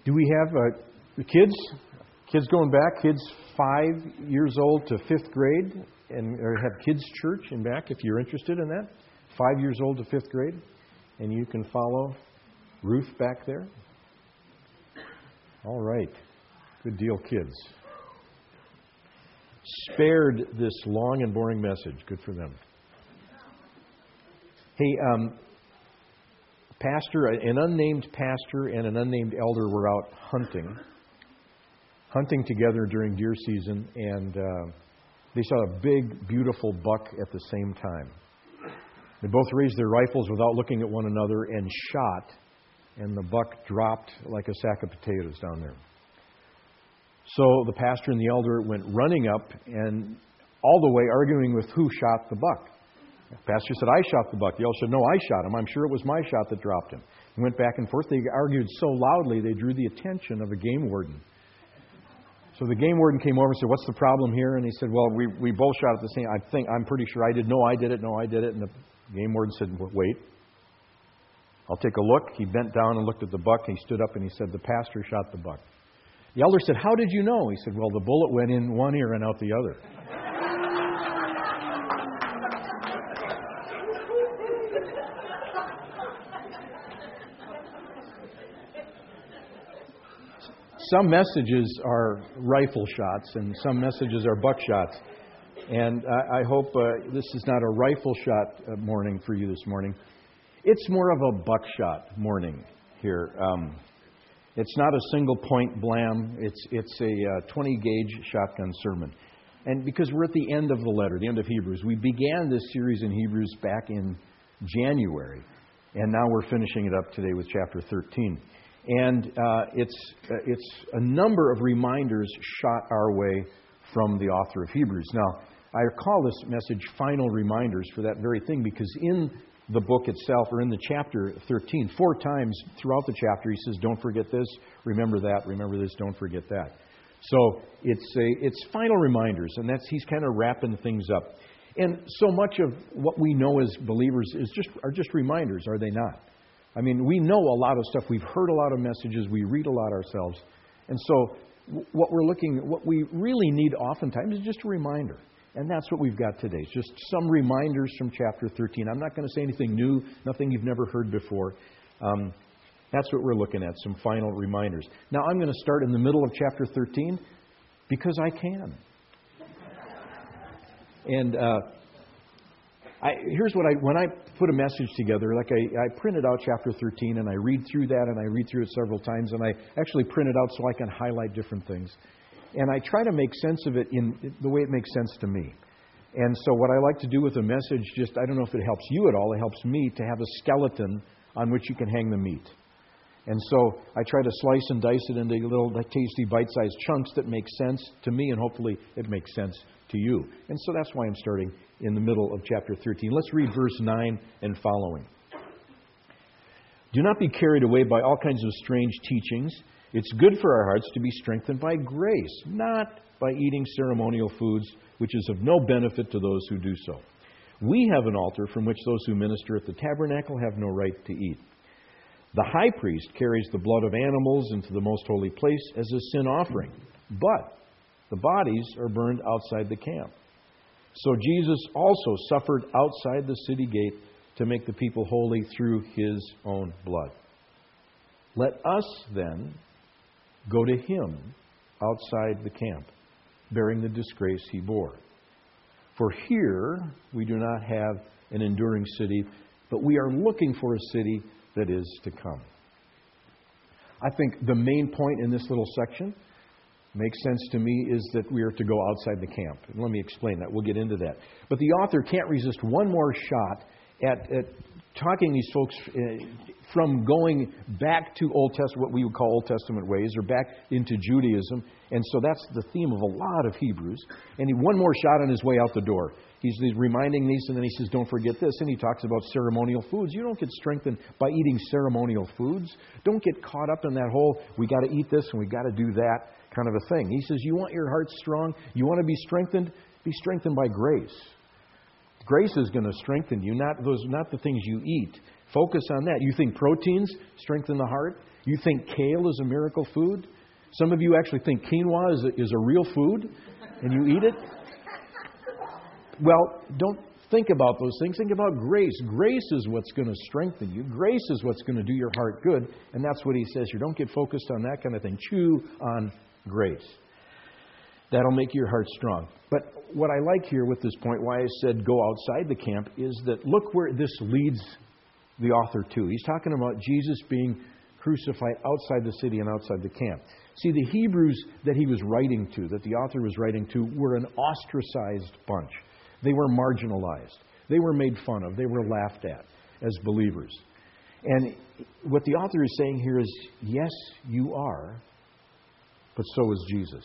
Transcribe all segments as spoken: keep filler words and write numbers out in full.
Do we have uh, the kids? Kids going back? Kids five years old to fifth grade, and or have kids church in back if you're interested in that. Five years old to fifth grade, and you can follow Ruth back there. All right, good deal, kids. Spared this long and boring message. Good for them. Hey, um, pastor, an unnamed pastor and an unnamed elder were out hunting, hunting together during deer season, and uh, they saw a big, beautiful buck at the same time. They both raised their rifles without looking at one another and shot, and the buck dropped like a sack of potatoes down there. So the pastor and the elder went running up and all the way arguing with who shot the buck. The pastor said, I shot the buck. The elder said, no, I shot him. I'm sure it was my shot that dropped him. They went back and forth. They argued so loudly they drew the attention of a game warden. So the game warden came over and said, what's the problem here? And he said, well, we, we both shot at the same time. I think, I'm pretty sure I did. No, I did it. No, I did it. And the game warden said, wait. I'll take a look. He bent down and looked at the buck. And he stood up and he said, the pastor shot the buck. The elder said, how did you know? He said, well, the bullet went in one ear and out the other. Some messages are rifle shots and some messages are buckshots. And I, I hope uh, this is not a rifle shot uh, morning for you this morning. It's more of a buckshot morning here. Um, it's not a single point blam. It's, it's a uh, twenty gauge shotgun sermon. And because we're at the end of the letter, the end of Hebrews, we began this series in Hebrews back in January. And now we're finishing it up today with chapter thirteen. And uh, it's uh, it's a number of reminders shot our way from the author of Hebrews. Now, I call this message Final Reminders for that very thing, because in the book itself, or in the chapter thirteen, four times throughout the chapter, he says, don't forget this, remember that, remember this, don't forget that. So it's a, it's final reminders, and that's he's kind of wrapping things up. And so much of what we know as believers is just are just reminders, are they not? I mean, we know a lot of stuff. We've heard a lot of messages. We read a lot ourselves. And so what we're looking, what we really need oftentimes is just a reminder. And that's what we've got today. It's just some reminders from chapter thirteen. I'm not going to say anything new, nothing you've never heard before. Um, that's what we're looking at, some final reminders. Now, I'm going to start in the middle of chapter thirteen because I can. And uh, I, here's what I, when I put a message together, like I, I printed out chapter thirteen and I read through that and I read through it several times and I actually print it out so I can highlight different things. And I try to make sense of it in the way it makes sense to me. And so what I like to do with a message, just, I don't know if it helps you at all, it helps me to have a skeleton on which you can hang the meat. And so I try to slice and dice it into little tasty bite-sized chunks that make sense to me, and hopefully it makes sense to you. And so that's why I'm starting in the middle of chapter thirteen. Let's read verse nine and following. Do not be carried away by all kinds of strange teachings. It's good for our hearts to be strengthened by grace, not by eating ceremonial foods, which is of no benefit to those who do so. We have an altar from which those who minister at the tabernacle have no right to eat. The high priest carries the blood of animals into the most holy place as a sin offering, but the bodies are burned outside the camp. So Jesus also suffered outside the city gate to make the people holy through his own blood. Let us then go to him outside the camp, bearing the disgrace he bore. For here we do not have an enduring city, but we are looking for a city that is to come. I think the main point in this little section makes sense to me is that we are to go outside the camp. And let me explain that. We'll get into that. But the author can't resist one more shot at, at talking these folks uh, from going back to Old Testament, what we would call Old Testament ways, or back into Judaism. And so that's the theme of a lot of Hebrews. And he, one more shot on his way out the door. He's, he's reminding these, and then he says, don't forget this. And he talks about ceremonial foods. You don't get strengthened by eating ceremonial foods. Don't get caught up in that whole, we got to eat this and we got to do that kind of a thing. He says, you want your heart strong? You want to be strengthened? Be strengthened by grace. Grace is going to strengthen you, not those, not the things you eat. Focus on that. You think proteins strengthen the heart? You think kale is a miracle food? Some of you actually think quinoa is a, is a real food, and you eat it? Well, don't think about those things. Think about grace. Grace is what's going to strengthen you. Grace is what's going to do your heart good, and that's what he says here. Don't get focused on that kind of thing. Chew on grace. That'll make your heart strong. But what I like here with this point, why I said go outside the camp, is that look where this leads the author to. He's talking about Jesus being crucified outside the city and outside the camp. See, the Hebrews that he was writing to, that the author was writing to, were an ostracized bunch. They were marginalized. They were made fun of. They were laughed at as believers. And what the author is saying here is, yes, you are, but so is Jesus.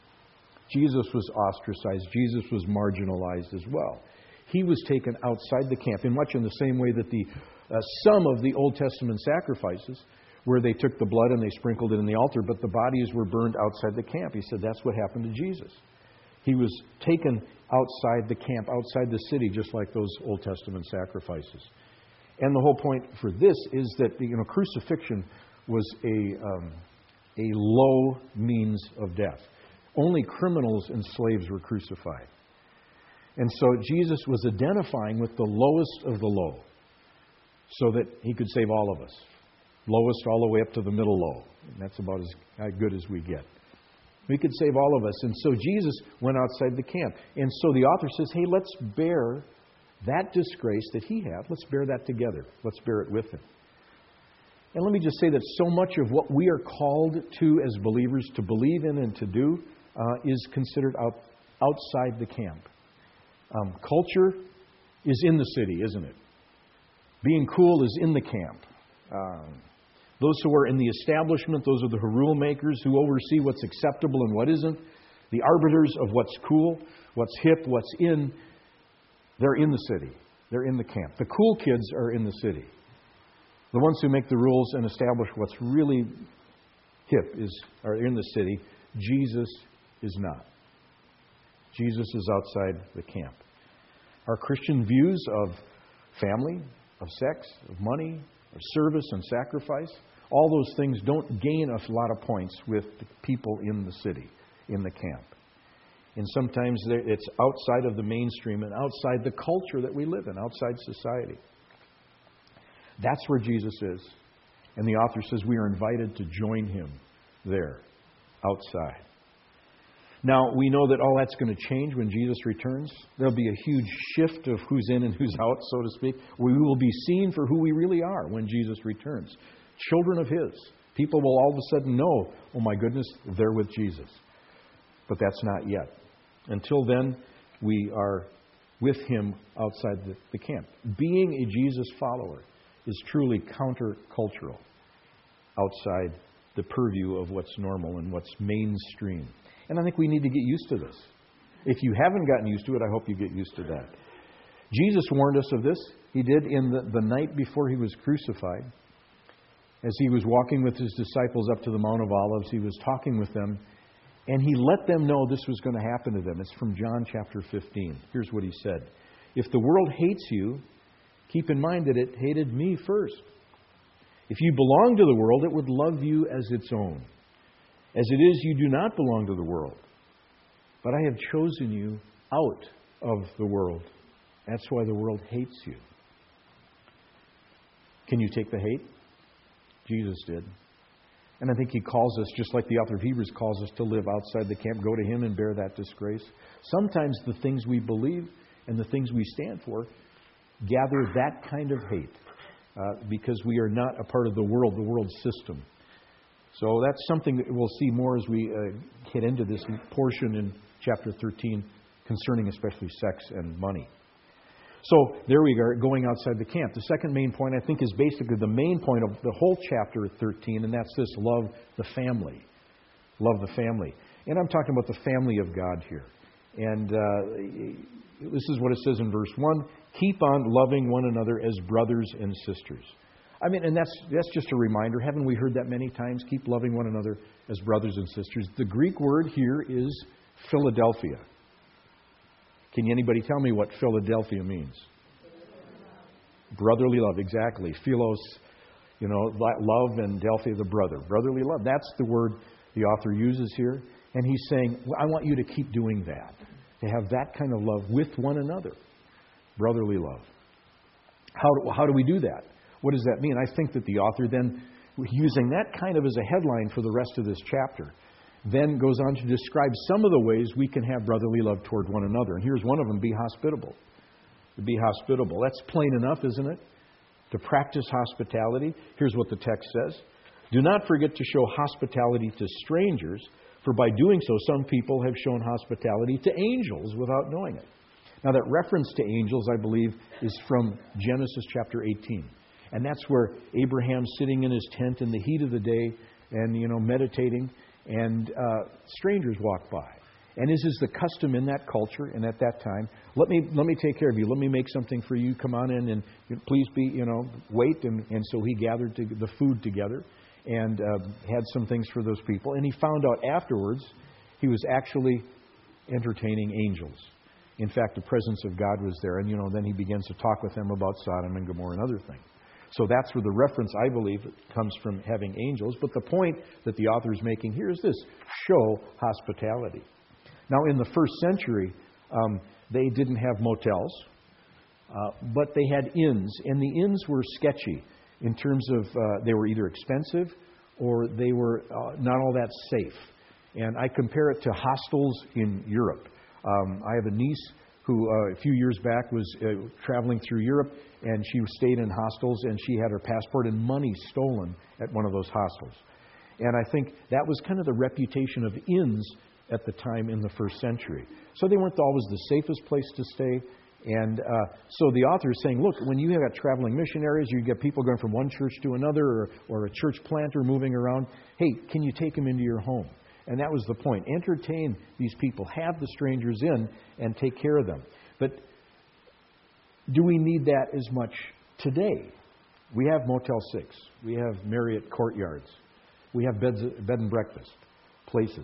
Jesus was ostracized. Jesus was marginalized as well. He was taken outside the camp, in much in the same way that the uh, some of the Old Testament sacrifices, where they took the blood and they sprinkled it in the altar, but the bodies were burned outside the camp. He said that's what happened to Jesus. He was taken outside the camp, outside the city, just like those Old Testament sacrifices. And the whole point for this is that you know crucifixion was a um, a low means of death. Only criminals and slaves were crucified. And so Jesus was identifying with the lowest of the low so that he could save all of us. Lowest all the way up to the middle low. And that's about as good as we get. We could save all of us. And so Jesus went outside the camp. And so the author says, hey, let's bear that disgrace that he had. Let's bear that together. Let's bear it with him. And let me just say that so much of what we are called to as believers to believe in and to do uh, is considered out, outside the camp. Um, culture is in the city, isn't it? Being cool is in the camp. Um, those who are in the establishment, those are the rule makers who oversee what's acceptable and what isn't. The arbiters of what's cool, what's hip, what's in. They're in the city. They're in the camp. The cool kids are in the city. The ones who make the rules and establish what's really hip is are in the city. Jesus is not. Jesus is outside the camp. Our Christian views of family, of sex, of money, of service and sacrifice, all those things don't gain us a lot of points with the people in the city, in the camp. And sometimes it's outside of the mainstream and outside the culture that we live in, outside society. That's where Jesus is. And the author says we are invited to join him there, outside. Now, we know that all that's going to change when Jesus returns. There'll be a huge shift of who's in and who's out, so to speak. We will be seen for who we really are when Jesus returns. Children of his. People will all of a sudden know, oh my goodness, they're with Jesus. But that's not yet. Until then, we are with him outside the, the camp. Being a Jesus follower is truly countercultural, outside the purview of what's normal and what's mainstream. And I think we need to get used to this. If you haven't gotten used to it, I hope you get used to that. Jesus warned us of this. He did in the, the night before he was crucified. As he was walking with his disciples up to the Mount of Olives, he was talking with them, and he let them know this was going to happen to them. It's from John chapter fifteen. Here's what he said. If the world hates you, keep in mind that it hated me first. If you belong to the world, it would love you as its own. As it is, you do not belong to the world. But I have chosen you out of the world. That's why the world hates you. Can you take the hate? Jesus did. And I think he calls us, just like the author of Hebrews calls us, to live outside the camp, go to him and bear that disgrace. Sometimes the things we believe and the things we stand for gather that kind of hate uh, because we are not a part of the world, the world system. So that's something that we'll see more as we uh, get into this portion in chapter thirteen concerning especially sex and money. So there we are, going outside the camp. The second main point, I think, is basically the main point of the whole chapter thirteen, and that's this: love the family. Love the family. And I'm talking about the family of God here. And uh, this is what it says in verse one: keep on loving one another as brothers and sisters. I mean, and that's that's just a reminder. Haven't we heard that many times? Keep loving one another as brothers and sisters. The Greek word here is Philadelphia. Can anybody tell me what Philadelphia means? Brotherly love, exactly. Philos, You know, love and Delphi the brother. Brotherly love. That's the word the author uses here. And he's saying, well, I want you to keep doing that. To have that kind of love with one another. Brotherly love. How do, how do we do that? What does that mean? I think that the author then, using that kind of as a headline for the rest of this chapter, then goes on to describe some of the ways we can have brotherly love toward one another. And here's one of them, be hospitable. To be hospitable. That's plain enough, isn't it? To practice hospitality. Here's what the text says. Do not forget to show hospitality to strangers, for by doing so, some people have shown hospitality to angels without knowing it. Now, that reference to angels, I believe, is from Genesis chapter eighteen. And that's where Abraham's sitting in his tent in the heat of the day and, you know, meditating, and uh, strangers walk by. And as is the custom in that culture and at that time, let me let me take care of you. Let me make something for you. Come on in and please be, you know, wait. And, and so he gathered to, the food together and uh, had some things for those people. And he found out afterwards he was actually entertaining angels. In fact, the presence of God was there. And, you know, then he begins to talk with them about Sodom and Gomorrah and other things. So that's where the reference, I believe, comes from having angels. But the point that the author is making here is this: show hospitality. Now, in the first century, um, they didn't have motels, uh, but they had inns. And the inns were sketchy in terms of uh, they were either expensive or they were uh, not all that safe. And I compare it to hostels in Europe. Um, I have a niece who uh, a few years back was uh, traveling through Europe, and she stayed in hostels, and she had her passport and money stolen at one of those hostels. And I think that was kind of the reputation of inns at the time in the first century. So they weren't always the safest place to stay. And uh, so the author is saying, look, when you have got traveling missionaries, you get people going from one church to another, or, or a church planter moving around, hey, can you take them into your home? And that was the point. Entertain these people. Have the strangers in and take care of them. But do we need that as much today? We have Motel six. We have Marriott Courtyards. We have beds, bed and breakfast places.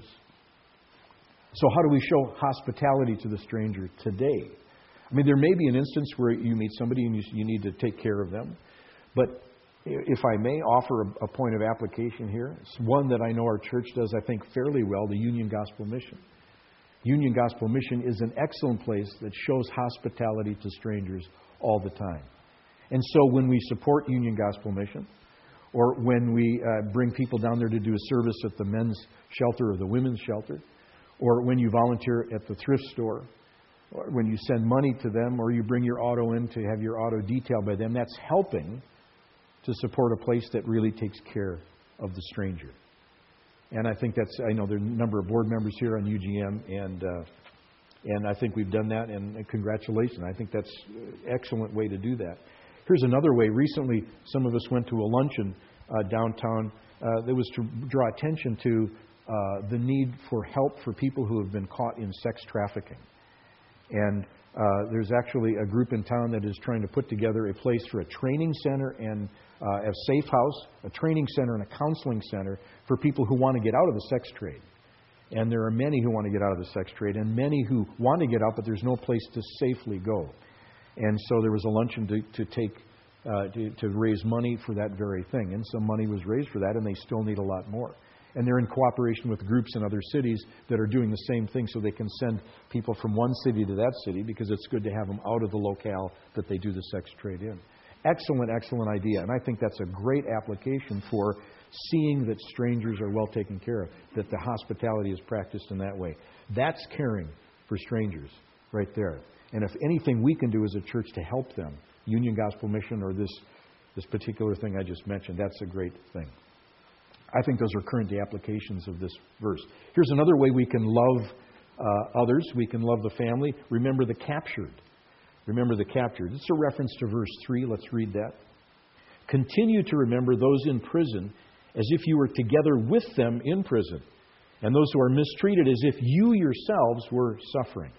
So how do we show hospitality to the stranger today? I mean, there may be an instance where you meet somebody and you, you need to take care of them. But if I may offer a, a point of application here, it's one that I know our church does, I think, fairly well, the Union Gospel Mission. Union Gospel Mission is an excellent place that shows hospitality to strangers all the time. And so when we support Union Gospel Mission, or when we uh, bring people down there to do a service at the men's shelter or the women's shelter, or when you volunteer at the thrift store, or when you send money to them, or you bring your auto in to have your auto detailed by them, that's helping to support a place that really takes care of the stranger. And I think that's, I know there are a number of board members here on U G M, and uh, and I think we've done that, and congratulations. I think that's an excellent way to do that. Here's another way. Recently, some of us went to a luncheon uh, downtown uh, that was to draw attention to uh, the need for help for people who have been caught in sex trafficking. And uh, there's actually a group in town that is trying to put together a place for a training center and uh, a safe house, a training center and a counseling center for people who want to get out of the sex trade. And there are many who want to get out of the sex trade, and many who want to get out, but there's no place to safely go. And so there was a luncheon to, to take uh, to, to raise money for that very thing. And some money was raised for that, and they still need a lot more. And they're in cooperation with groups in other cities that are doing the same thing, so they can send people from one city to that city, because it's good to have them out of the locale that they do the sex trade in. Excellent, excellent idea. And I think that's a great application for seeing that strangers are well taken care of, that the hospitality is practiced in that way. That's caring for strangers right there. And if anything we can do as a church to help them, Union Gospel Mission or this, this particular thing I just mentioned, that's a great thing. I think those are current day applications of this verse. Here's another way we can love uh, others. We can love the family. Remember the captured. Remember the captured. It's a reference to verse three. Let's read that. Continue to remember those in prison as if you were together with them in prison, and those who are mistreated as if you yourselves were suffering.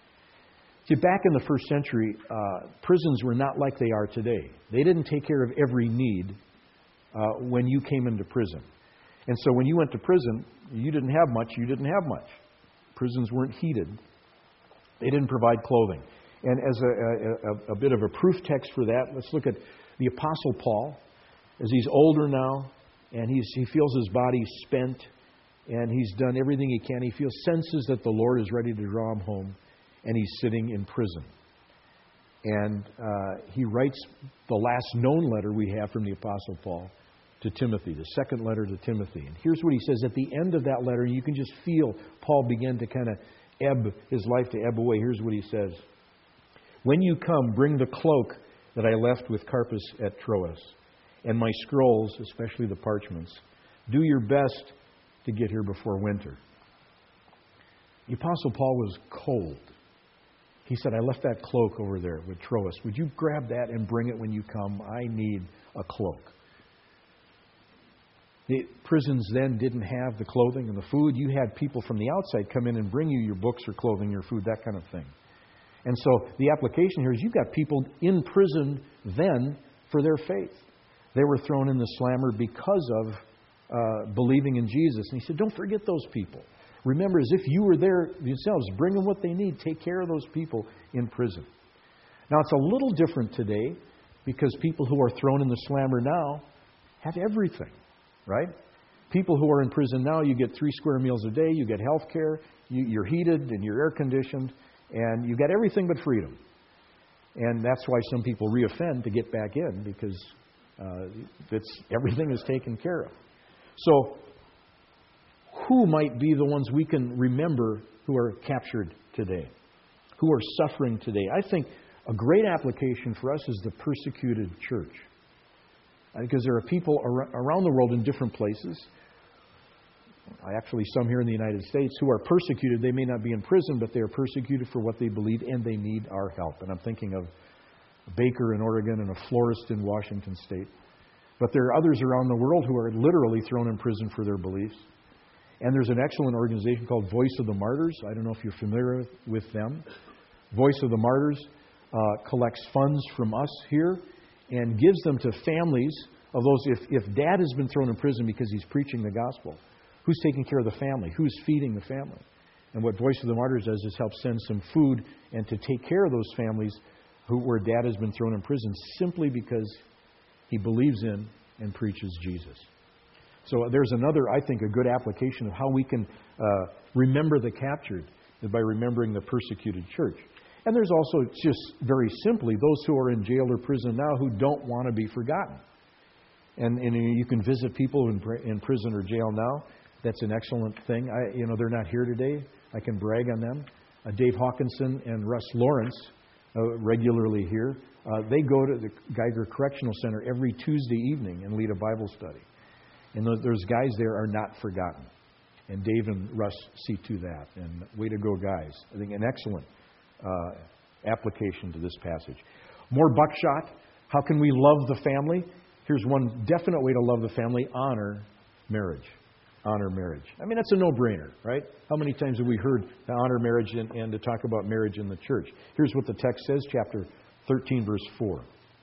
See, back in the first century, uh, prisons were not like they are today. They didn't take care of every need uh, when you came into prison. And so when you went to prison, you didn't have much, you didn't have much. Prisons weren't heated. They didn't provide clothing. And as a, a, a bit of a proof text for that, let's look at the Apostle Paul. as he's older now, and he's, he feels his body spent, and he's done everything he can. He feels, senses that the Lord is ready to draw him home, and he's sitting in prison. And uh, he writes the last known letter we have from the Apostle Paul to Timothy, the second letter to Timothy. And here's what he says at the end of that letter. You can just feel Paul begin to kind of ebb, his life to ebb away. Here's what he says. When you come, bring the cloak that I left with Carpus at Troas, and my scrolls, especially the parchments. Do your best to get here before winter. The Apostle Paul was cold. He said, I left that cloak over there with Troas. Would you grab that and bring it when you come? I need a cloak. The prisons then didn't have the clothing and the food. You had people from the outside come in and bring you your books or clothing, your food, that kind of thing. And so the application here is you've got people in prison then for their faith. They were thrown in the slammer because of uh, believing in Jesus. And he said, don't forget those people. Remember, as if you were there yourselves, bring them what they need. Take care of those people in prison. Now, it's a little different today because people who are thrown in the slammer now have everything, right? People who are in prison now, you get three square meals a day, you get health care, you, you're heated and you're air conditioned, and you got everything but freedom. And that's why some people reoffend to get back in because uh, it's, everything is taken care of. So, who might be the ones we can remember who are captured today, who are suffering today? I think a great application for us is the persecuted church. Because there are people around the world in different places, actually some here in the United States, who are persecuted. They may not be in prison, but they are persecuted for what they believe, and they need our help. And I'm thinking of a baker in Oregon and a florist in Washington State. But there are others around the world who are literally thrown in prison for their beliefs. And there's an excellent organization called Voice of the Martyrs. I don't know if you're familiar with them. Voice of the Martyrs uh, collects funds from us here and gives them to families of those. If, if dad has been thrown in prison because he's preaching the gospel, who's taking care of the family? Who's feeding the family? And what Voice of the Martyrs does is help send some food and to take care of those families who, where dad has been thrown in prison simply because he believes in and preaches Jesus. So there's another, I think, a good application of how we can uh, remember the captured by remembering the persecuted church. And there's also, just very simply, those who are in jail or prison now who don't want to be forgotten. And, and you can visit people in, in prison or jail now. That's an excellent thing. I, you know, they're not here today. I can brag on them. Uh, Dave Hawkinson and Russ Lawrence, uh, regularly here, uh, they go to the Geiger Correctional Center every Tuesday evening and lead a Bible study. And those, those guys there are not forgotten. And Dave and Russ see to that. And way to go, guys. I think an excellent uh, application to this passage. More buckshot. How can we love the family? Here's one definite way to love the family. Honor marriage. Honor marriage. I mean, that's a no-brainer, right? How many times have we heard to honor marriage and, and to talk about marriage in the church? Here's what the text says, chapter thirteen, verse four.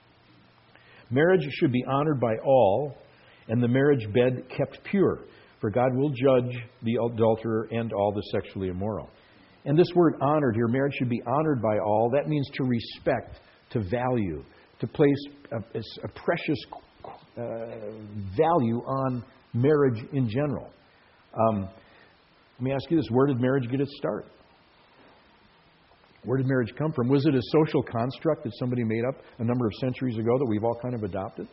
Marriage should be honored by all, and the marriage bed kept pure, for God will judge the adulterer and all the sexually immoral. And this word honored here, marriage should be honored by all. That means to respect, to value, to place a, a precious uh, value on marriage in general. Um, let me ask you this. Where did marriage get its start? Where did marriage come from? Was it a social construct that somebody made up a number of centuries ago that we've all kind of adopted?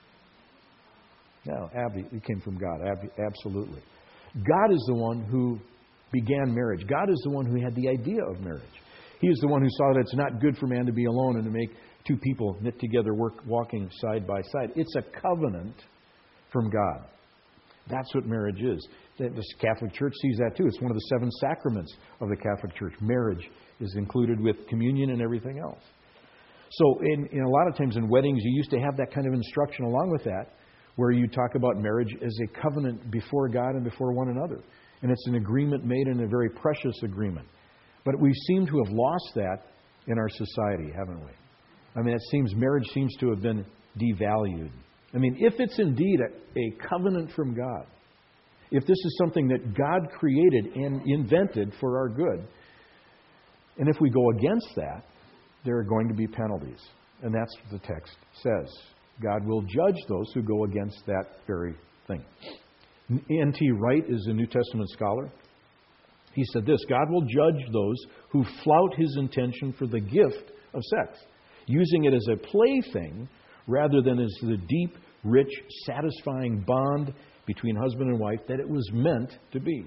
No, it came from God, absolutely. God is the one who began marriage. God is the one who had the idea of marriage. He is the one who saw that it's not good for man to be alone and to make two people knit together, work, walking side by side. It's a covenant from God. That's what marriage is. The Catholic Church sees that too. It's one of the seven sacraments of the Catholic Church. Marriage is included with communion and everything else. So in, in a lot of times in weddings, you used to have that kind of instruction along with that, where you talk about marriage as a covenant before God and before one another. And it's an agreement made in a very precious agreement. But we seem to have lost that in our society, haven't we? I mean, it seems marriage seems to have been devalued. I mean, if it's indeed a, a covenant from God, if this is something that God created and invented for our good, and if we go against that, there are going to be penalties. And that's what the text says. God will judge those who go against that very thing. N T Wright is a New Testament scholar. He said this: God will judge those who flout His intention for the gift of sex, using it as a plaything rather than as the deep, rich, satisfying bond between husband and wife that it was meant to be.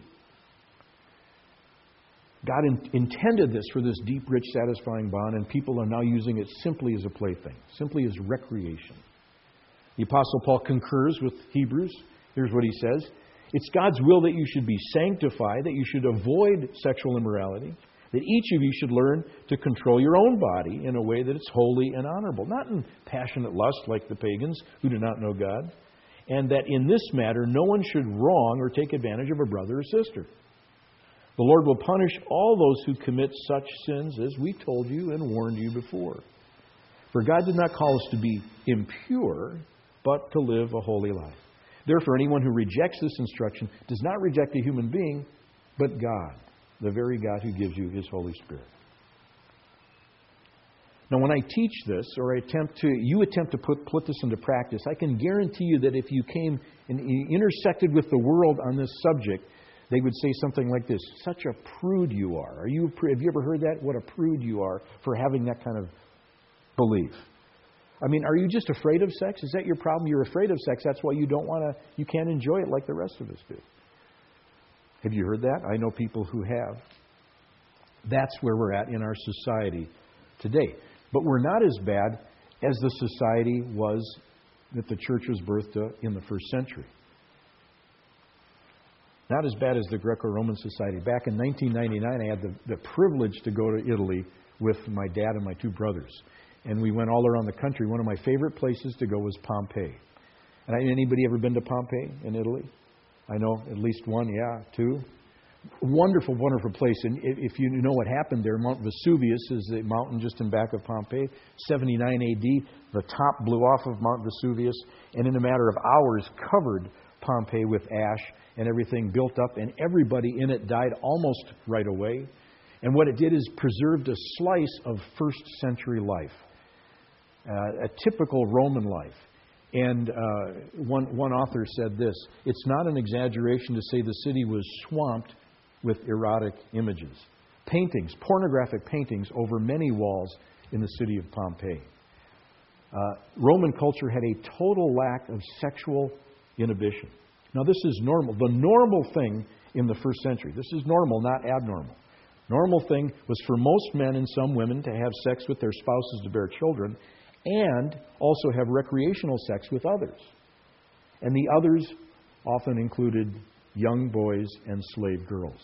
God in, intended this for this deep, rich, satisfying bond, and people are now using it simply as a plaything, simply as recreation. The Apostle Paul concurs with Hebrews. Here's what he says: it's God's will that you should be sanctified, that you should avoid sexual immorality, that each of you should learn to control your own body in a way that it's holy and honorable, not in passionate lust like the pagans who do not know God, and that in this matter no one should wrong or take advantage of a brother or sister. The Lord will punish all those who commit such sins, as we told you and warned you before. For God did not call us to be impure, but to live a holy life. Therefore, anyone who rejects this instruction does not reject a human being, but God, the very God who gives you His Holy Spirit. Now, when I teach this, or I attempt to, you attempt to put, put this into practice, I can guarantee you that if you came and intersected with the world on this subject, they would say something like this: such a prude you are. Are you? Have you ever heard that? What a prude you are for having that kind of belief. I mean, are you just afraid of sex? Is that your problem? You're afraid of sex. That's why you don't want to, you can't enjoy it like the rest of us do. Have you heard that? I know people who have. That's where we're at in our society today. But we're not as bad as the society was that the church was birthed in the first century. Not as bad as the Greco-Roman society. Back in nineteen ninety-nine, I had the, the privilege to go to Italy with my dad and my two brothers. And we went all around the country. One of my favorite places to go was Pompeii. And I, anybody ever been to Pompeii in Italy? I know at least one, yeah, two. Wonderful, wonderful place. And if you know what happened there, Mount Vesuvius is the mountain just in back of Pompeii. seventy-nine A D, the top blew off of Mount Vesuvius, and in a matter of hours covered Pompeii with ash, and everything built up, and everybody in it died almost right away. And what it did is preserved a slice of first century life, uh, a typical Roman life. And uh, one, one author said this: it's not an exaggeration to say the city was swamped with erotic images. Paintings, pornographic paintings over many walls in the city of Pompeii. Uh, Roman culture had a total lack of sexual inhibition. Now, this is normal. The normal thing in the first century, this is normal, not abnormal. Normal thing was for most men and some women to have sex with their spouses to bear children, and also have recreational sex with others. And the others often included young boys and slave girls.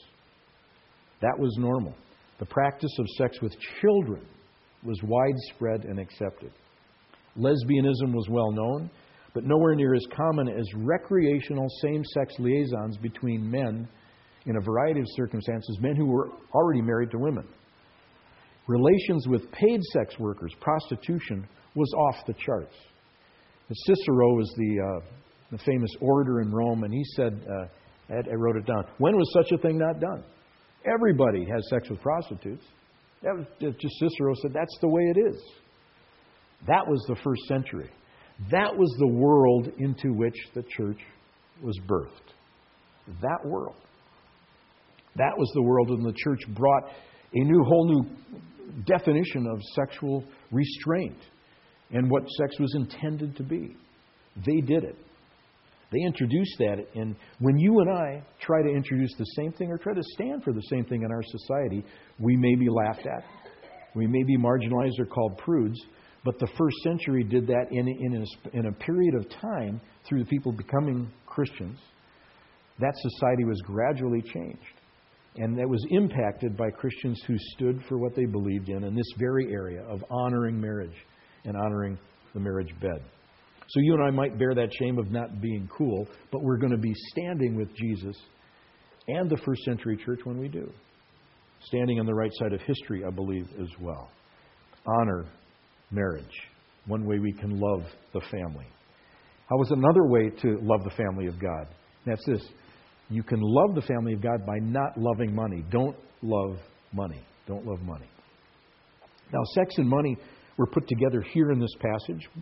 That was normal. The practice of sex with children was widespread and accepted. Lesbianism was well known, but nowhere near as common as recreational same-sex liaisons between men in a variety of circumstances, men who were already married to women. Relations with paid sex workers, prostitution, was off the charts. Cicero was the, uh, the famous orator in Rome, and he said, uh, I wrote it down, when was such a thing not done? Everybody has sex with prostitutes. That was just Cicero said, that's the way it is. That was the first century. That was the world into which the church was birthed. That world. That was the world when the church brought a new, whole new definition of sexual restraint and what sex was intended to be. They did it. They introduced that, and when you and I try to introduce the same thing or try to stand for the same thing in our society, we may be laughed at. We may be marginalized or called prudes, but the first century did that in, in, a, in a period of time through the people becoming Christians. That society was gradually changed. And that was impacted by Christians who stood for what they believed in in this very area of honoring marriage and honoring the marriage bed. So you and I might bear that shame of not being cool, but we're going to be standing with Jesus and the first century church when we do. Standing on the right side of history, I believe, as well. Honor marriage. One way we can love the family. How is another way to love the family of God? That's this. You can love the family of God by not loving money. Don't love money. Don't love money. Now, sex and money were put together here in this passage,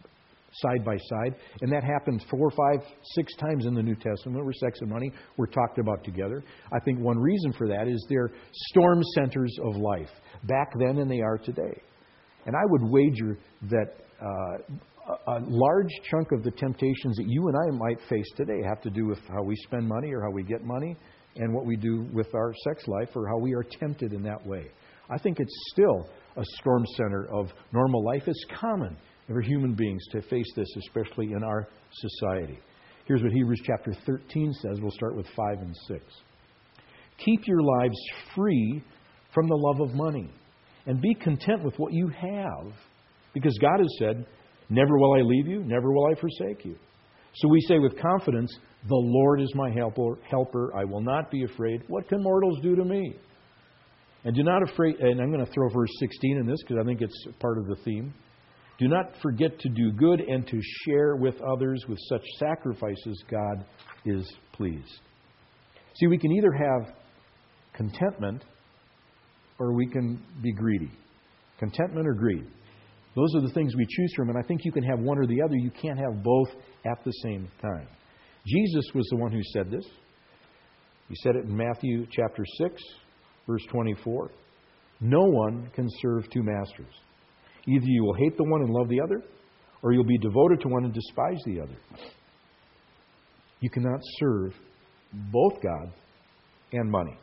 side by side. And that happens four, five, six times in the New Testament where sex and money were talked about together. I think one reason for that is they're storm centers of life back then and they are today. And I would wager that uh, a large chunk of the temptations that you and I might face today have to do with how we spend money or how we get money and what we do with our sex life or how we are tempted in that way. I think it's still a storm center of normal life. It's common for human beings to face this, especially in our society. Here's what Hebrews chapter thirteen says. We'll start with five and six. Keep your lives free from the love of money and be content with what you have, because God has said, never will I leave you, never will I forsake you. So we say with confidence, the Lord is my helper, helper. I will not be afraid. What can mortals do to me? And do not afraid, and I'm going to throw verse sixteen in this because I think it's part of the theme. Do not forget to do good and to share with others. With such sacrifices, God is pleased. See, we can either have contentment or we can be greedy. Contentment or greed. Those are the things we choose from, and I think you can have one or the other. You can't have both at the same time. Jesus was the one who said this. He said it in Matthew chapter six, verse twenty-four. No one can serve two masters. Either you will hate the one and love the other, or you'll be devoted to one and despise the other. You cannot serve both God and money.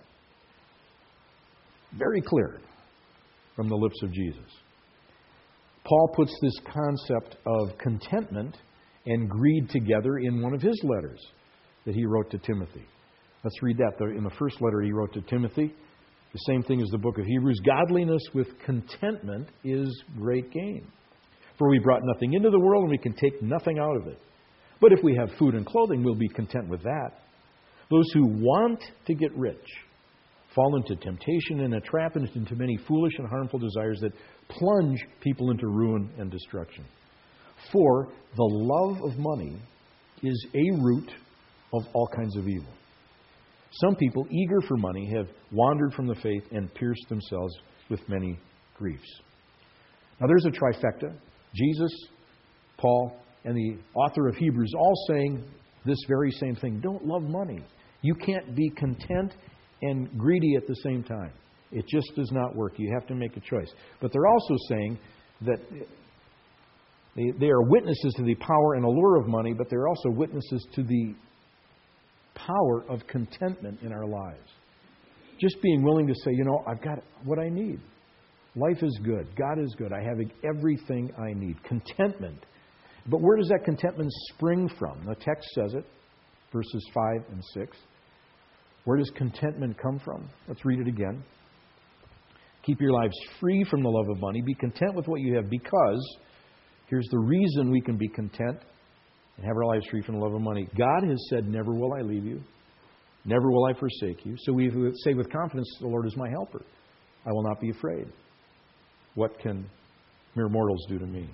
Very clear from the lips of Jesus. Paul puts this concept of contentment and greed together in one of his letters that he wrote to Timothy. Let's read that. In the first letter he wrote to Timothy, the same thing as the book of Hebrews. Godliness with contentment is great gain. For we brought nothing into the world and we can take nothing out of it. But if we have food and clothing, we'll be content with that. Those who want to get rich fall into temptation and a trap and into many foolish and harmful desires that plunge people into ruin and destruction. For the love of money is a root of all kinds of evil. Some people, eager for money, have wandered from the faith and pierced themselves with many griefs. Now there's a trifecta. Jesus, Paul, and the author of Hebrews all saying this very same thing. Don't love money. You can't be content and greedy at the same time. It just does not work. You have to make a choice. But they're also saying that they, they are witnesses to the power and allure of money, but they're also witnesses to the power of contentment in our lives. Just being willing to say, you know, I've got what I need. Life is good. God is good. I have everything I need. Contentment. But where does that contentment spring from? The text says it, verses five and six. Where does contentment come from? Let's read it again. Keep your lives free from the love of money. Be content with what you have, because here's the reason we can be content and have our lives free from the love of money. God has said, never will I leave you. Never will I forsake you. So we say with confidence, the Lord is my helper. I will not be afraid. What can mere mortals do to me?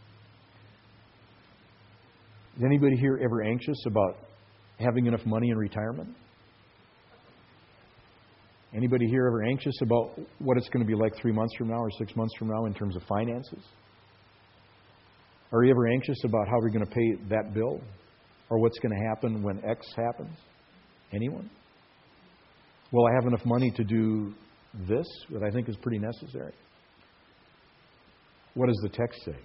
Is anybody here ever anxious about having enough money in retirement? Anybody here ever anxious about what it's going to be like three months from now or six months from now in terms of finances? Are you ever anxious about how we're going to pay that bill? Or what's going to happen when X happens? Anyone? Will I have enough money to do this, that I think is pretty necessary? What does the text say?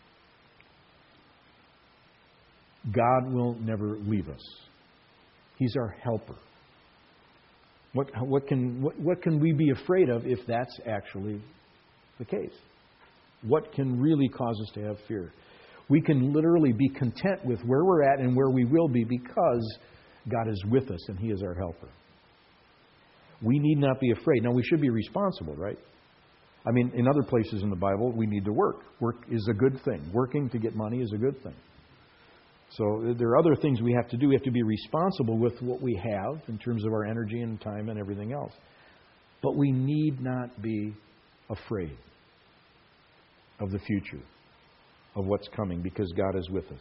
God will never leave us. He's our helper. What, what, can, what, what can we be afraid of if that's actually the case? What can really cause us to have fear? We can literally be content with where we're at and where we will be because God is with us and He is our helper. We need not be afraid. Now, we should be responsible, right? I mean, in other places in the Bible, we need to work. Work is a good thing. Working to get money is a good thing. So there are other things we have to do. We have to be responsible with what we have in terms of our energy and time and everything else. But we need not be afraid of the future, of what's coming, because God is with us.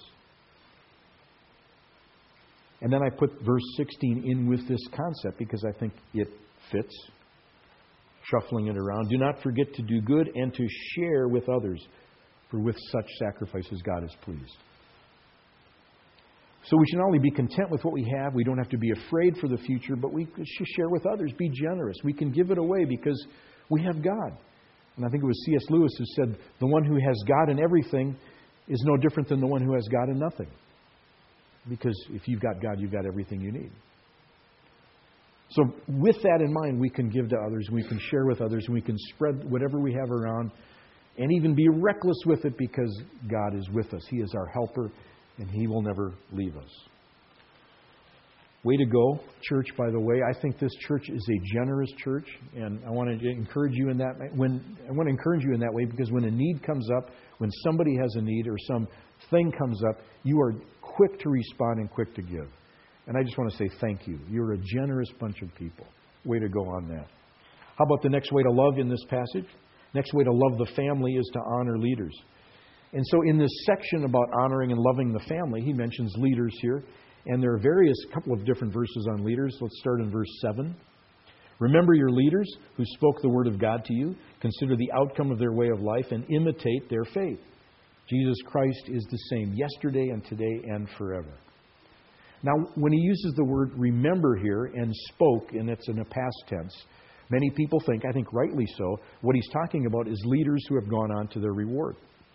And then I put verse sixteen in with this concept because I think it fits, shuffling it around. Do not forget to do good and to share with others, for with such sacrifices God is pleased. So we should not only be content with what we have, we don't have to be afraid for the future, but we should share with others, be generous. We can give it away because we have God. And I think it was C S Lewis who said, the one who has God in everything is no different than the one who has God in nothing. Because if you've got God, you've got everything you need. So with that in mind, we can give to others, we can share with others, and we can spread whatever we have around and even be reckless with it because God is with us. He is our helper, and He will never leave us. Way to go, church, by the way. I think this church is a generous church, and I want to encourage you in that when I want to encourage you in that way because when a need comes up, when somebody has a need or something comes up, you are quick to respond and quick to give. And I just want to say thank you. You're a generous bunch of people. Way to go on that. How about the next way to love in this passage? Next way to love the family is to honor leaders. And so in this section about honoring and loving the family, he mentions leaders here. And there are various couple of different verses on leaders. Let's start in verse seven. Remember your leaders who spoke the word of God to you. Consider the outcome of their way of life and imitate their faith. Jesus Christ is the same yesterday and today and forever. Now, when he uses the word remember here and spoke, and it's in a past tense, many people think, I think rightly so, what he's talking about is leaders who have gone on to their reward.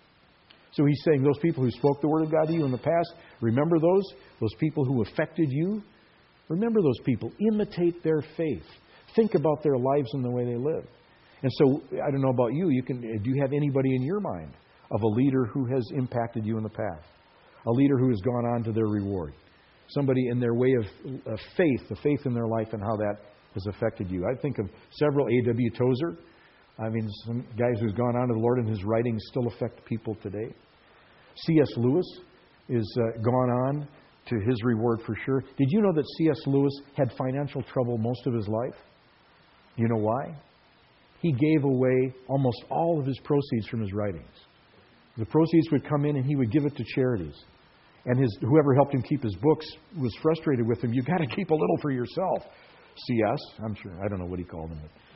So he's saying those people who spoke the word of God to you in the past, remember those. Those people who affected you, remember those people. Imitate their faith. Think about their lives and the way they live. And so, I don't know about you, you can, do you have anybody in your mind of a leader who has impacted you in the past? A leader who has gone on to their reward? Somebody in their way of, of faith, the faith in their life and how that has affected you. I think of several. A W Tozer. I mean, some guys who's gone on to the Lord and his writings still affect people today. C S Lewis is uh, gone on to his reward for sure. Did you know that C S Lewis had financial trouble most of his life? You know why? He gave away almost all of his proceeds from his writings. The proceeds would come in and he would give it to charities. And his whoever helped him keep his books was frustrated with him. You've got to keep a little for yourself. C S, I'm sure. I don't know what he called him.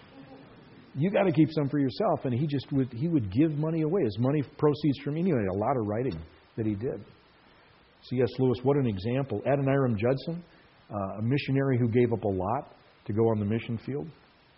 You got to keep some for yourself. And he just would he would give money away. His money proceeds from anyway. A lot of writing that he did. C S Lewis, what an example. Adoniram Judson, uh, a missionary who gave up a lot to go on the mission field.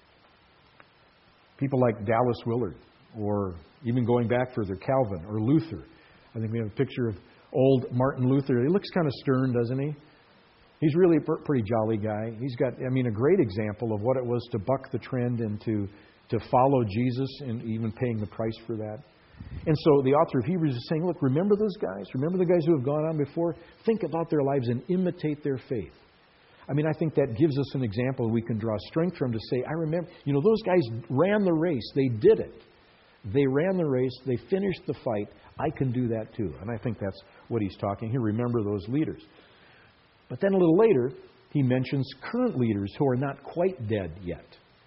People like Dallas Willard, or even going back further, Calvin or Luther. I think we have a picture of old Martin Luther. He looks kind of stern, doesn't he? He's really a pretty jolly guy. He's got, I mean, a great example of what it was to buck the trend and to, to follow Jesus and even paying the price for that. And so the author of Hebrews is saying, look, remember those guys? Remember the guys who have gone on before? Think about their lives and imitate their faith. I mean, I think that gives us an example we can draw strength from to say, I remember, you know, those guys ran the race. They did it. They ran the race. They finished the fight. I can do that too. And I think that's what he's talking here. Remember those leaders. But then a little later, he mentions current leaders who are not quite dead yet.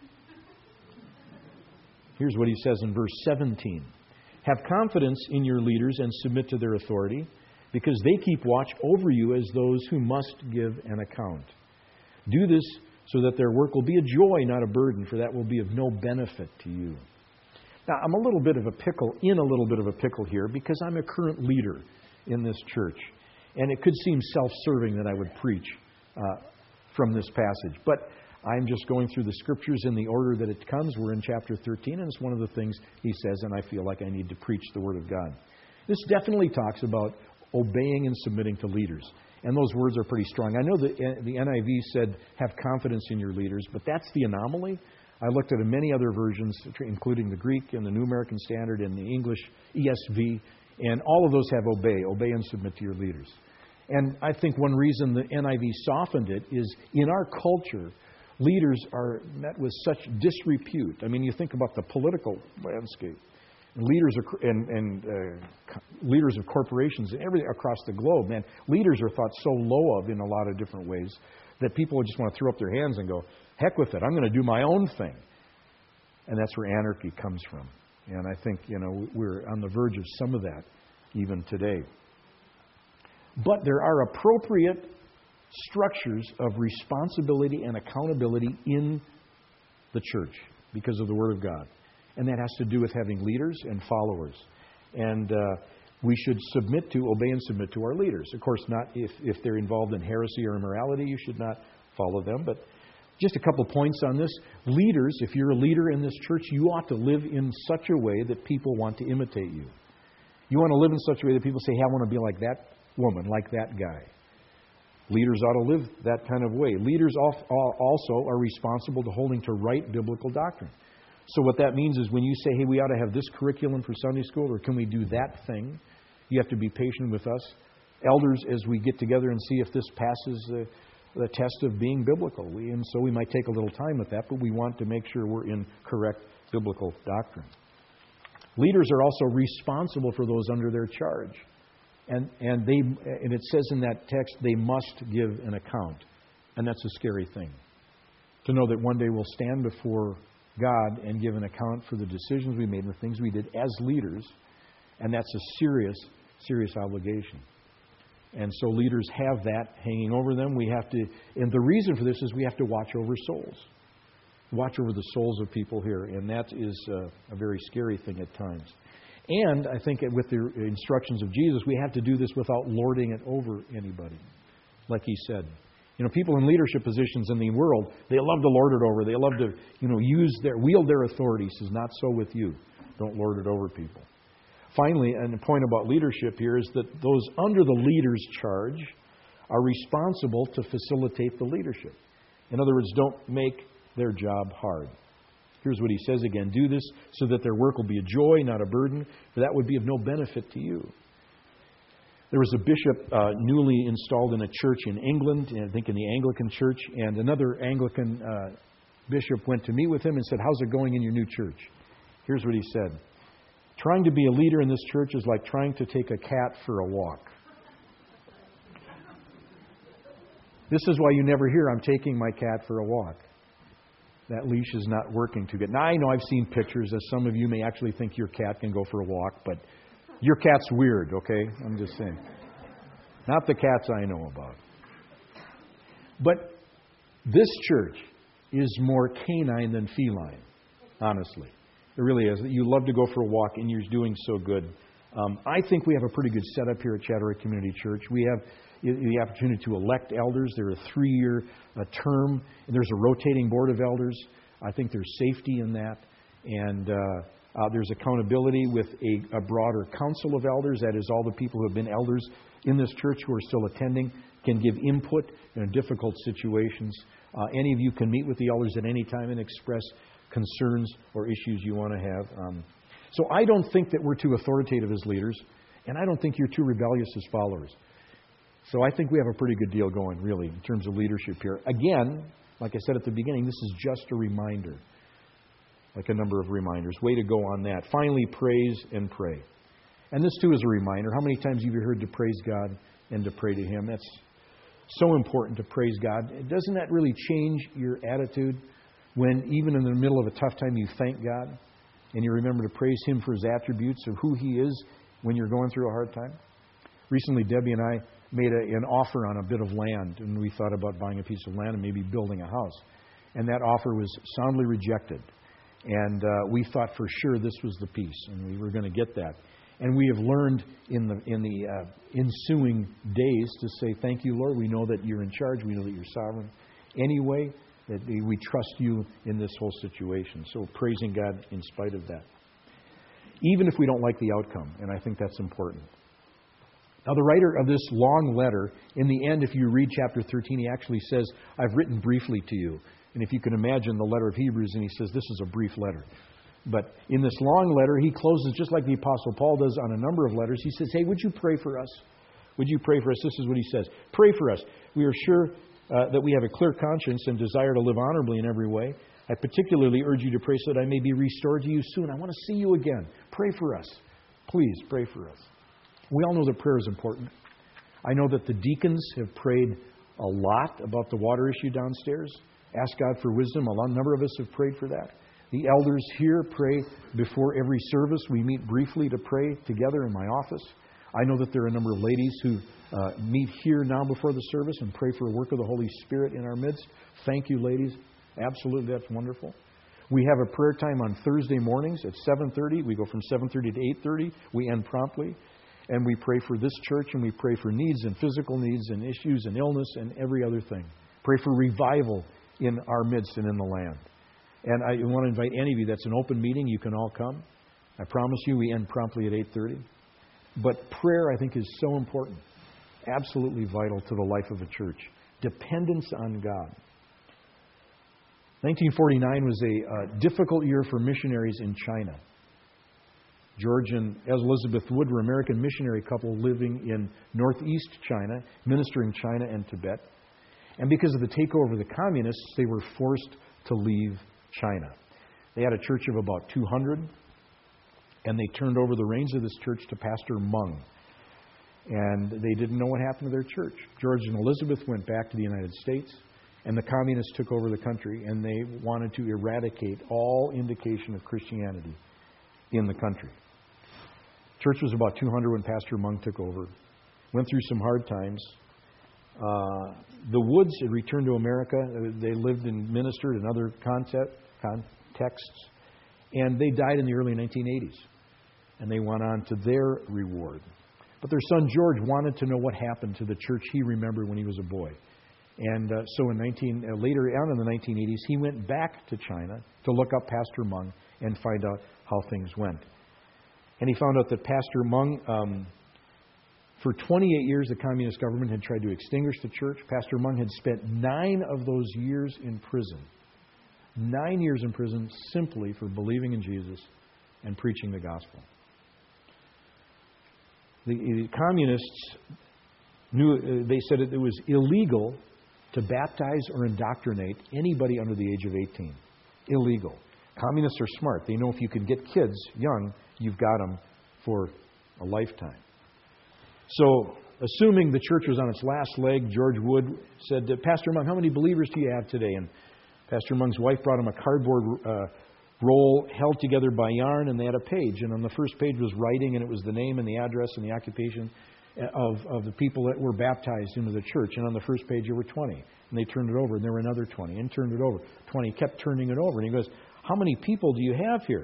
Here's what he says in verse seventeen. Have confidence in your leaders and submit to their authority, because they keep watch over you as those who must give an account. Do this so that their work will be a joy, not a burden, for that will be of no benefit to you. Now, I'm a little bit of a pickle, in a little bit of a pickle here, because I'm a current leader in this church. And it could seem self-serving that I would preach uh, from this passage. But I'm just going through the Scriptures in the order that it comes. We're in chapter thirteen, and it's one of the things he says, and I feel like I need to preach the Word of God. This definitely talks about obeying and submitting to leaders. And those words are pretty strong. I know that the N I V said, have confidence in your leaders, but that's the anomaly. I looked at many other versions, including the Greek and the New American Standard and the English E S V, and all of those have obey. Obey and submit to your leaders. And I think one reason the N I V softened it is in our culture, leaders are met with such disrepute. I mean, you think about the political landscape. Leaders of, and, and uh, leaders of corporations and everything across the globe, man, leaders are thought so low of in a lot of different ways that people just want to throw up their hands and go, heck with it, I'm going to do my own thing. And that's where anarchy comes from. And I think, you know, we're on the verge of some of that even today. But there are appropriate structures of responsibility and accountability in the church because of the Word of God. And that has to do with having leaders and followers. And uh, we should submit to, obey and submit to our leaders. Of course, not if, if they're involved in heresy or immorality, you should not follow them. But just a couple points on this. Leaders, if you're a leader in this church, you ought to live in such a way that people want to imitate you. You want to live in such a way that people say, hey, I want to be like that woman, like that guy. Leaders ought to live that kind of way. Leaders also are responsible to holding to right biblical doctrine. So what that means is when you say, hey, we ought to have this curriculum for Sunday school, or can we do that thing, you have to be patient with us. Elders, as we get together and see if this passes the, the test of being biblical. We, and so we might take a little time with that, but we want to make sure we're in correct biblical doctrine. Leaders are also responsible for those under their charge. And, and, they, and it says in that text, they must give an account. And that's a scary thing. To know that one day we'll stand before God and give an account for the decisions we made and the things we did as leaders. And that's a serious, serious obligation. And so leaders have that hanging over them. We have to, and the reason for this is we have to watch over souls. Watch over the souls of people here. And that is a, a very scary thing at times. And I think with the instructions of Jesus, we have to do this without lording it over anybody. Like he said. You know, people in leadership positions in the world, they love to lord it over. They love to, you know, use their, wield their authority. He says, not so with you. Don't lord it over people. Finally, and the point about leadership here is that those under the leader's charge are responsible to facilitate the leadership. In other words, don't make their job hard. Here's what he says again. Do this so that their work will be a joy, not a burden, for that would be of no benefit to you. There was a bishop uh, newly installed in a church in England, I think in the Anglican church, and another Anglican uh, bishop went to meet with him and said, how's it going in your new church? Here's what he said. Trying to be a leader in this church is like trying to take a cat for a walk. This is why you never hear, I'm taking my cat for a walk. That leash is not working too good. Now, I know I've seen pictures, as some of you may actually think your cat can go for a walk, but your cat's weird, okay? I'm just saying. Not the cats I know about. But this church is more canine than feline, honestly. It really is. You love to go for a walk, and you're doing so good. Um, I think we have a pretty good setup here at Chattahoochee Community Church. We have the opportunity to elect elders. They're a three-year uh, term, and there's a rotating board of elders. I think there's safety in that, and uh, uh, there's accountability with a, a broader council of elders. That is, all the people who have been elders in this church who are still attending can give input in difficult situations. Uh, any of you can meet with the elders at any time and express concerns or issues you want to have. Um, so I don't think that we're too authoritative as leaders, and I don't think you're too rebellious as followers. So I think we have a pretty good deal going, really, in terms of leadership here. Again, like I said at the beginning, this is just a reminder, like a number of reminders. Way to go on that. Finally, praise and pray. And this, too, is a reminder. How many times have you heard to praise God and to pray to Him? That's so important, to praise God. Doesn't that really change your attitude when, even in the middle of a tough time, you thank God and you remember to praise Him for His attributes of who He is when you're going through a hard time? Recently, Debbie and I made a, an offer on a bit of land, and we thought about buying a piece of land and maybe building a house. And that offer was soundly rejected. And uh, we thought for sure this was the piece, and we were going to get that. And we have learned in the in the uh, ensuing days to say, thank you, Lord. We know that you're in charge. We know that you're sovereign. Anyway, that we trust you in this whole situation. So praising God in spite of that. Even if we don't like the outcome, and I think that's important. Now, the writer of this long letter, in the end, if you read chapter thirteen, he actually says, I've written briefly to you. And if you can imagine the letter of Hebrews, and he says, this is a brief letter. But in this long letter, he closes just like the Apostle Paul does on a number of letters. He says, hey, would you pray for us? Would you pray for us? This is what he says. Pray for us. We are sure uh, that we have a clear conscience and desire to live honorably in every way. I particularly urge you to pray so that I may be restored to you soon. I want to see you again. Pray for us. Please pray for us. We all know that prayer is important. I know that the deacons have prayed a lot about the water issue downstairs. Ask God for wisdom. A number of us have prayed for that. The elders here pray before every service. We meet briefly to pray together in my office. I know that there are a number of ladies who uh, meet here now before the service and pray for a work of the Holy Spirit in our midst. Thank you, ladies. Absolutely, that's wonderful. We have a prayer time on Thursday mornings at seven thirty. We go from seven thirty to eight thirty. We end promptly. And we pray for this church, and we pray for needs and physical needs and issues and illness and every other thing. Pray for revival in our midst and in the land. And I want to invite any of you. That's an open meeting. You can all come. I promise you we end promptly at eight thirty. But prayer, I think, is so important. Absolutely vital to the life of a church. Dependence on God. nineteen forty-nine was a uh, difficult year for missionaries in China. George and Elizabeth Wood were an American missionary couple living in northeast China, ministering China and Tibet. And because of the takeover of the communists, they were forced to leave China. They had a church of about two hundred, and they turned over the reins of this church to Pastor Meng. And they didn't know what happened to their church. George and Elizabeth went back to the United States, and the communists took over the country, and they wanted to eradicate all indication of Christianity in the country. Church was about two hundred when Pastor Meng took over. Went through some hard times. Uh, the Woods had returned to America. They lived and ministered in other concept, contexts. And they died in the early nineteen eighties. And they went on to their reward. But their son George wanted to know what happened to the church he remembered when he was a boy. And uh, so in nineteen, uh, later on in the nineteen eighties, he went back to China to look up Pastor Meng and find out how things went. And he found out that Pastor Meng, um, for twenty-eight years, the communist government had tried to extinguish the church. Pastor Meng had spent nine of those years in prison. Nine years in prison simply for believing in Jesus and preaching the gospel. The, the communists knew, uh, they said it was illegal to baptize or indoctrinate anybody under the age of eighteen. Illegal. Communists are smart. They know if you can get kids young, you've got them for a lifetime. So, assuming the church was on its last leg, George Wood said, Pastor Meng, how many believers do you have today? And Pastor Meng's wife brought him a cardboard uh, roll held together by yarn, and they had a page. And on the first page was writing, and it was the name and the address and the occupation of, of the people that were baptized into the church. And on the first page there were twenty. And they turned it over, and there were another twenty, and turned it over. twenty, kept turning it over. And he goes, how many people do you have here?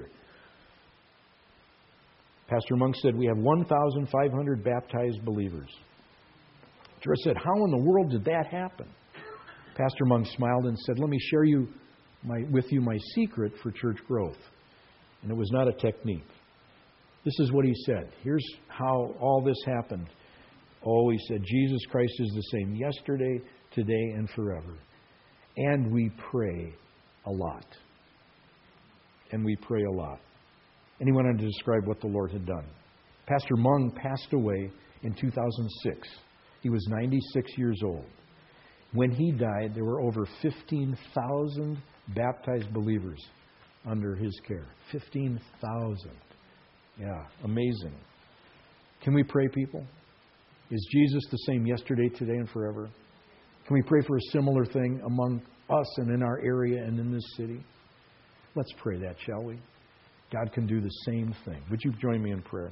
Pastor Meng said, we have one thousand five hundred baptized believers. George said, how in the world did that happen? Pastor Meng smiled and said, let me share you my, with you my secret for church growth. And it was not a technique. This is what he said. Here's how all this happened. Oh, he said, Jesus Christ is the same yesterday, today, and forever. And we pray a lot. And we pray a lot. And he went on to describe what the Lord had done. Pastor Meng passed away in two thousand six. He was ninety-six years old. When he died, there were over fifteen thousand baptized believers under his care. fifteen thousand. Yeah, amazing. Can we pray, people? Is Jesus the same yesterday, today, and forever? Can we pray for a similar thing among us and in our area and in this city? Let's pray that, shall we? God can do the same thing. Would you join me in prayer?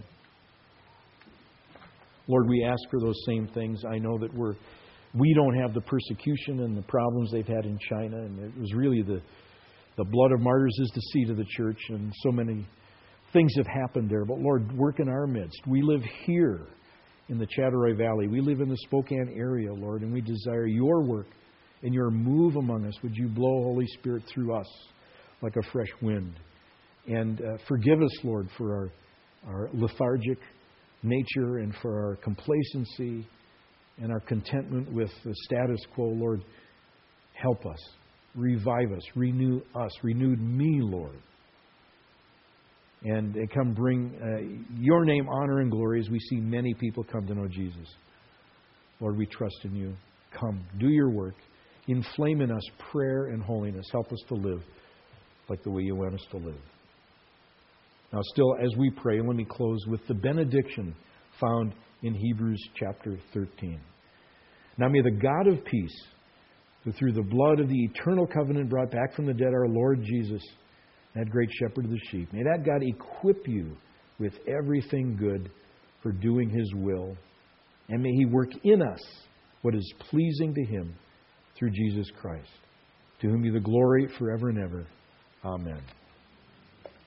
Lord, we ask for those same things. I know that we're, we don't have the persecution and the problems they've had in China. And it was really the, the blood of martyrs is the seed of the church. And so many things have happened there. But Lord, work in our midst. We live here in the Chattaroy Valley. We live in the Spokane area, Lord. And we desire your work and your move among us. Would you blow, Holy Spirit, through us like a fresh wind? And uh, forgive us, Lord, for our, our lethargic nature and for our complacency and our contentment with the status quo. Lord, help us. Revive us. Renew us. Renewed me, Lord. And, and come bring uh, your name, honor, and glory as we see many people come to know Jesus. Lord, we trust in you. Come, do your work. Inflame in us prayer and holiness. Help us to live like the way you want us to live. Now, still, as we pray, let me close with the benediction found in Hebrews chapter thirteen. Now may the God of peace, who through the blood of the eternal covenant brought back from the dead our Lord Jesus, that great shepherd of the sheep, may that God equip you with everything good for doing His will, and may He work in us what is pleasing to Him through Jesus Christ, to whom be the glory forever and ever. Amen.